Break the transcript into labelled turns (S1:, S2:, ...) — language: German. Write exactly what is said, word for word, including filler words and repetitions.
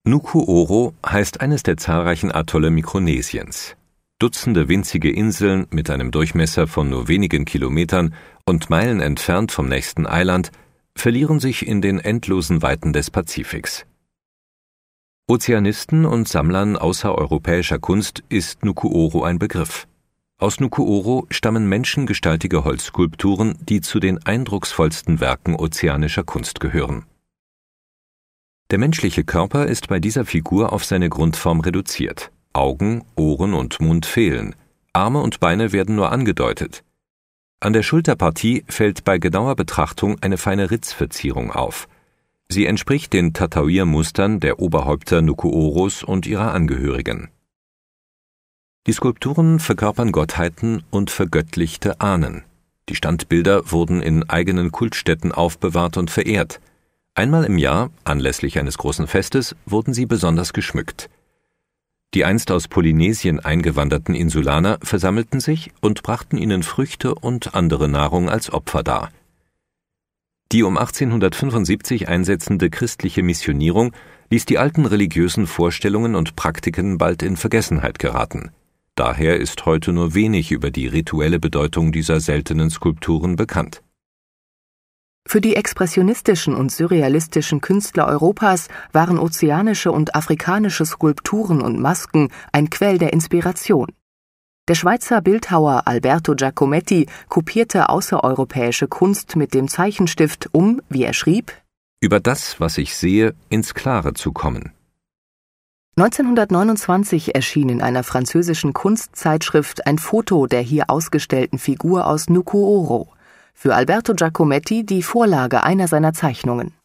S1: Nuku'oro heißt eines der zahlreichen Atolle Mikronesiens. Dutzende winzige Inseln mit einem Durchmesser von nur wenigen Kilometern und Meilen entfernt vom nächsten Eiland verlieren sich in den endlosen Weiten des Pazifiks. Ozeanisten und Sammlern außereuropäischer Kunst ist Nuku'oro ein Begriff. Aus Nuku'oro stammen menschengestaltige Holzskulpturen, die zu den eindrucksvollsten Werken ozeanischer Kunst gehören. Der menschliche Körper ist bei dieser Figur auf seine Grundform reduziert. Augen, Ohren und Mund fehlen, Arme und Beine werden nur angedeutet. An der Schulterpartie fällt bei genauer Betrachtung eine feine Ritzverzierung auf. Sie entspricht den Tatouiermustern der Oberhäupter Nuku'oros und ihrer Angehörigen. Die Skulpturen verkörpern Gottheiten und vergöttlichte Ahnen. Die Standbilder wurden in eigenen Kultstätten aufbewahrt und verehrt. Einmal im Jahr, anlässlich eines großen Festes, wurden sie besonders geschmückt. Die einst aus Polynesien eingewanderten Insulaner versammelten sich und brachten ihnen Früchte und andere Nahrung als Opfer dar. Die um achtzehnhundertfünfundsiebzig einsetzende christliche Missionierung ließ die alten religiösen Vorstellungen und Praktiken bald in Vergessenheit geraten. Daher ist heute nur wenig über die rituelle Bedeutung dieser seltenen Skulpturen bekannt.
S2: Für die expressionistischen und surrealistischen Künstler Europas waren ozeanische und afrikanische Skulpturen und Masken ein Quell der Inspiration. Der Schweizer Bildhauer Alberto Giacometti kopierte außereuropäische Kunst mit dem Zeichenstift, um, wie er schrieb,
S1: über das, was ich sehe, ins Klare zu kommen.
S2: neunzehnhundertneunundzwanzig erschien in einer französischen Kunstzeitschrift ein Foto der hier ausgestellten Figur aus Nuku'oro. Für Alberto Giacometti die Vorlage einer seiner Zeichnungen.